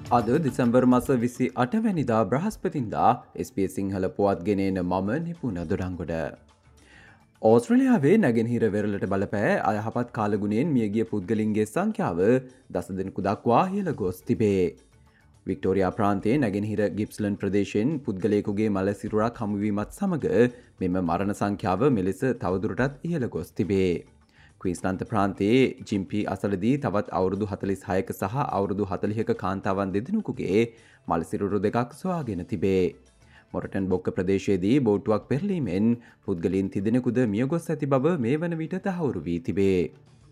අද දෙසැම්බර් මාස 28 වැනිදා බ්‍රහස්පතින්දා SBS සිංහල පුවත් ගෙනෙන මම නිපුණ දොඩංගොඩ. ඕස්ට්‍රේලියාවේ නැගෙනහිර වෙරළට බලපෑ අයහපත් කාලගුණයෙන් මියගිය පුද්ගලින්ගේ සංඛ්‍යාව දසදෙනෙකු දක්වා ඉහළ ගොස් තිබේ. වික්ටෝරියා ප්‍රාන්තයේ නැගෙනහිර ගිප්ස්ලන් ප්‍රදේශයෙන් පුද්ගලයෙකුගේ මළ සිරුරක් හමුවීමත් සමග මෙම මරණ සංඛ්‍යාව මෙලෙස තවදුරටත් ඉහළ ගොස් තිබේ. ක්වීන්ස්ලන්ත ප්‍රාන්තයේ ජිම්පී අසලදී තවත් අවුරුදු 46ක සහ අවුරුදු 40ක කාන්තාවන් දෙදෙනෙකුගේ මළසිරුරු දෙකක් සොයාගෙන තිබේ. මොරටන් බොක්ක ප්‍රදේශයේදී බෝට්ටුවක් පෙරලීමෙන් පුද්ගලයන් තිදෙනෙකුද මියගොස් ඇති බව මේ වන විට තහවුරු වී තිබේ.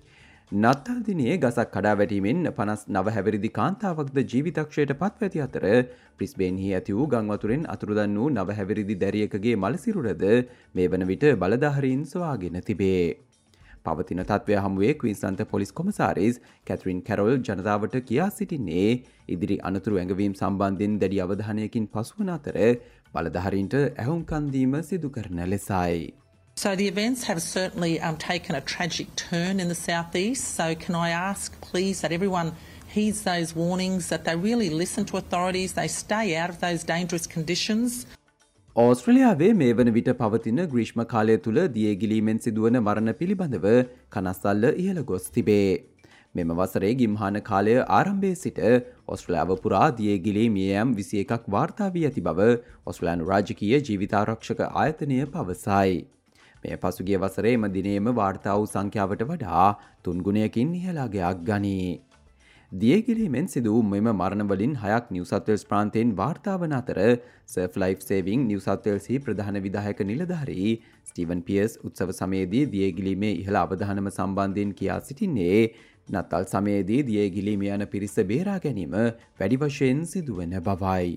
නත්තල් දිනේ ගසක් කඩා වැටීමෙන් 59 හැවිරිදි කාන්තාවක්ද ජීවිතක්ෂයට පත්ව ඇති අතර බ්‍රිස්බේන්හි ඇති වූ ගම් වතුරෙන් අතුරුදන් වූ 9 හැවිරිදි දැරියකගේ මළසිරුරද මේ වන විට බලධාරීන් සොයාගෙන තිබේ. පවතින තත්ත්වය හමුවේ ක්වීන්ස්ලන්ත පොලිස් කොමසාරිස් කැත්රින් කැරොල් ජනතාවට කියා සිටින්නේ ඉදිරි අනතුරු ඇඟවීම් සම්බන්ධයෙන් දැඩි අවධානයකින් පසුවන අතර බලධාරීන්ට ඇහුම්කන් දීම සිදු කරන ලෙසයි. So the events have certainly taken a tragic turn in the southeast. So can I ask please that everyone heeds those warnings, that they really listen to authorities, they stay out of those dangerous conditions. ඕස්ට්‍රේලියාවේ මේ වන විට පවතින ග්‍රීෂ්ම කාලය තුළ දියගිලීමෙන් සිදුවන මරණ පිළිබඳව කනස්සල්ල ඉහළ ගොස් තිබේ. මෙම වසරේ ගිම්හාන කාලය ආරම්භයේ සිට ඕස්ට්‍රේලියාව පුරා දියගිලී මියයම් 21ක් වාර්තා වී ඇති බව ඕස්ට්‍රේලියානු රාජකීය ජීවිතාරක්ෂක ආයතනය පවසයි. මේ පසුගිය වසරේ එම දිනේම වාර්තා වූ සංඛ්‍යාවට වඩා 3 ගුණයකින් ඉහළ අගයක් ගනී. දියගිලීමෙන් සිදු වූ මෙම මරණවලින් 6ක් නිව් සවුත් වේල්ස් ප්‍රාන්තයෙන් වාර්තා වන අතර surf life saving new south වේල්ස්හි ප්‍රධාන විධායක නිලධාරී ස්ටීවන් පියර්ස් උත්සව සමයේදී දියගිලීමේ ඉහළ අවධානම සම්බන්ධයෙන් කියා සිටින්නේ නත්තල් සමයේදී දියගිලීම යන පිරිස බේරා ගැනීම වැඩි වශයෙන් සිදුවන බවයි.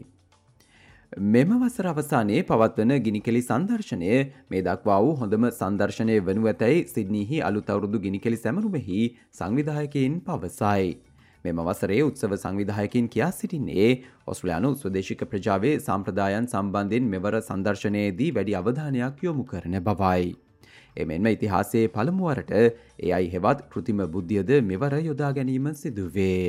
මෙම වසර අවසානයේ පවත්වන ගිනිකෙලි සංදර්ශනය මේ දක්වා වූ හොඳම සංදර්ශනය වනු ඇතැයි සිඩ්නිහි අලුත් අවුරුදු ගිනිකෙලි සැමරුමෙහි සංවිධායකයින් පවසයි. මෙම වසරේ උත්සව සංවිධායකින් කියා සිටින්නේ ඕස්ට්‍රේලියානු ස්වදේශික ප්‍රජාවේ සම්ප්‍රදායන් සම්බන්ධයෙන් මෙවර සංදර්ශනයේදී වැඩි අවධානයක් යොමු කරන බවයි. එමෙන්ම ඉතිහාසයේ පළමු වරට AI හෙවත් කෘතිම බුද්ධියද මෙවර යොදා ගැනීම සිදුවේ.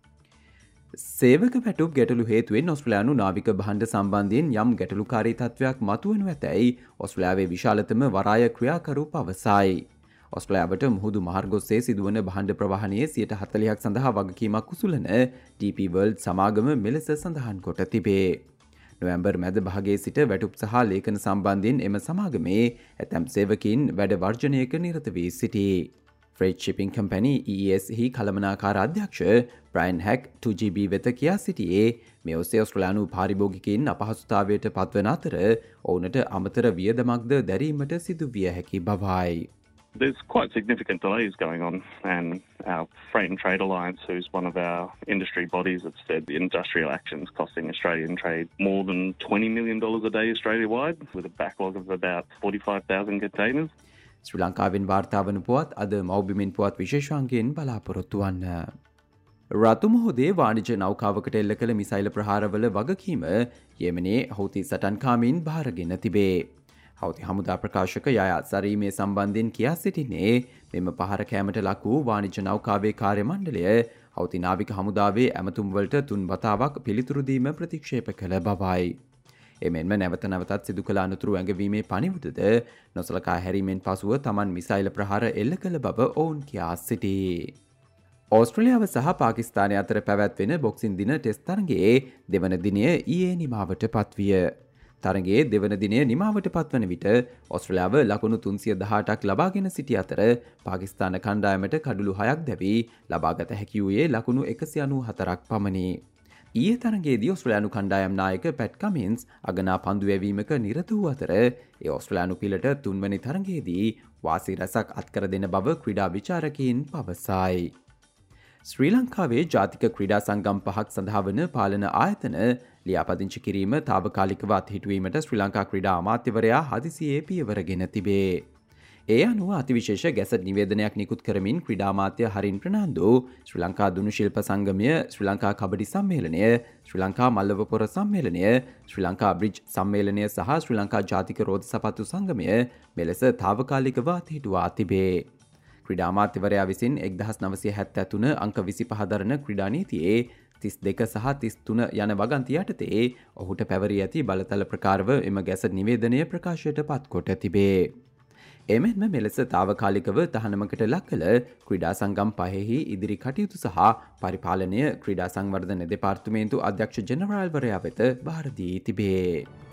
සේවක පැටුම් ගැටලු හේතුවෙන් ඕස්ට්‍රේලියානු නාවික භාණ්ඩ සම්බන්ධයෙන් යම් ගැටලුකාරී තත්ත්වයක් මතුවනු ඇතැයි ඕස්ට්‍රේලියාවේ විශාලතම වරාය ක්‍රියාකරු පවසයි. ඔස්ට්‍රේලියාවට මුහුදු මාර්ගොස්සේ සිදුවන භාණ්ඩ ප්‍රවාහනයේ 40% සඳහා වගකීමක් උසුලන DP World සමාගම මෙලෙස සඳහන් කොට තිබේ. නොවැම්බර් මැද භාගයේ සිට වැටුප් සහ ලේඛන සම්බන්ධයෙන් එම සමාගමේ ඇතැම් සේවකයින් වැඩ වර්ජනයක නිරත වී සිටී. Freight Shipping Company EES හි කළමනාකාර අධ්‍යක්ෂ බ්‍රයන් හැක් 2GB වෙත කියා සිටියේ මේ ඔස්සේ ඔස්ට්‍රේලියානු පාරිභෝගිකයින් අපහසුතාවයට පත්වන අතර ඔවුනට අමතර වියදමක්ද දැරීමට සිදු විය හැකි බවයි. There's quite significant delays going on, and our Freight and Trade Alliance, who's one of our industry bodies, have said the industrial actions costing Australian trade more than $20 million a day Australia-wide, with a backlog of about 45,000 containers. ශ්‍රී ලංකාවෙන් වාර්තා වන පුවත් අද මව්බිමෙන් පුවත් විශේෂාංගයෙන් බලාපොරොත්තු වන්න. රතු මුහුදේ වාණිජ නෞකාවකට එල්ල කළ මිසයිල ප්‍රහාරවල වගකීම යෙමනේ හouthi සටන්කාමීන් භාරගෙන තිබේ. හouthi හමුදා ප්‍රකාශක යයා සරීමේ සම්බන්ධයෙන් කියා සිටින්නේ මෙම පහර කෑමට ලක් වූ වාණිජ නෞකාවේ කාර්ය මණ්ඩලය හouthi නාවික හමුදාවේ ඇමතුම් වලට 3 වතාවක් පිළිතුරු දීම ප්‍රතික්ෂේප කළ බවයි. එමෙන්ම නැවත නැවතත් සිදු කළ අනතුරු ඇඟවීමේ පණිවුදද නොසලකා හැරීමෙන් පසුව Taman මිසයිල ප්‍රහාර එල්ල කළ බව ඔවුන් කියා සිටී. ඕස්ට්‍රේලියාව සහ පාකිස්තානය අතර පැවැත්වෙන බොක්සින් දින ටෙස්ට් තරගයේ දෙවන දිනය ඊයේ නිමාවට පත්විය. තරගයේ දෙවන දිනය නිමාවට පත්වන විට ඕස්ට්‍රේලියාව ලකුණු 318ක් ලබාගෙන සිටි අතර පාකිස්තාන කණ්ඩායමට කඩලු 6ක් දැවී ලබාගත හැකි වූයේ ලකුණු 194ක් පමණි. ඊයේ තරගයේදී ඕස්ට්‍රේලියානු කණ්ඩායම් නායක පැට් කමින්ස් අගනා පන්දු යැවීමක නිරත වූ අතර ඒ ඕස්ට්‍රේලියානු පිළට 3 වෙනි තරගයේදී වාසි රසක් අත්කර දෙන බව ක්‍රීඩා විචාරකයින් පවසයි. ශ්‍රී ලංකාවේ ජාතික ක්‍රීඩා සංගම් 5ක් සඳහා වන පාලන ආයතන ලියාපදිංචි කිරීම තාවකාලිකව අත්හිටුවීමට ශ්‍රී ලංකා ක්‍රීඩා අමාත්‍යවරයා හදිසියේ පියවරගෙන තිබේ. ඒ අනුව අතිවිශේෂ ගැසට් නිවේදනයක් නිකුත් කරමින් ක්‍රීඩා අමාත්‍ය හරින් ප්‍රනාන්දු ශ්‍රී ලංකා දුනු ශිල්ප සංගමය, ශ්‍රී ලංකා කබඩි සම්මේලනය, ශ්‍රී ලංකා මල්ලව පොර සම්මේලනය, ශ්‍රී ලංකා බ්‍රිජ් සම්මේලනය සහ ශ්‍රී ලංකා ජාතික රෝද සපත්තු සංගමය මෙලෙස තාවකාලිකව අත්හිටුවා තිබේ. ක්‍රීඩා අමාත්‍යවරයා විසින් 1973 අංක 25 දරන ක්‍රීඩා නීතියේ 32 සහ 33 යන වගන්ති යටතේ ඔහුට පැවරී ඇති බලතල ප්‍රකාරව එම ගැසට් නිවේදනය ප්‍රකාශයට පත්කොට තිබේ. එමෙන්ම මෙලෙස තාවකාලිකව තහනමකට ලක් කළ ක්‍රීඩා සංගම් පහෙහි ඉදිරි කටයුතු සහ පරිපාලනය ක්‍රීඩා සංවර්ධන දෙපාර්තමේන්තු අධ්‍යක්ෂ ජෙනරාල්වරයා වෙත භාර දී තිබේ.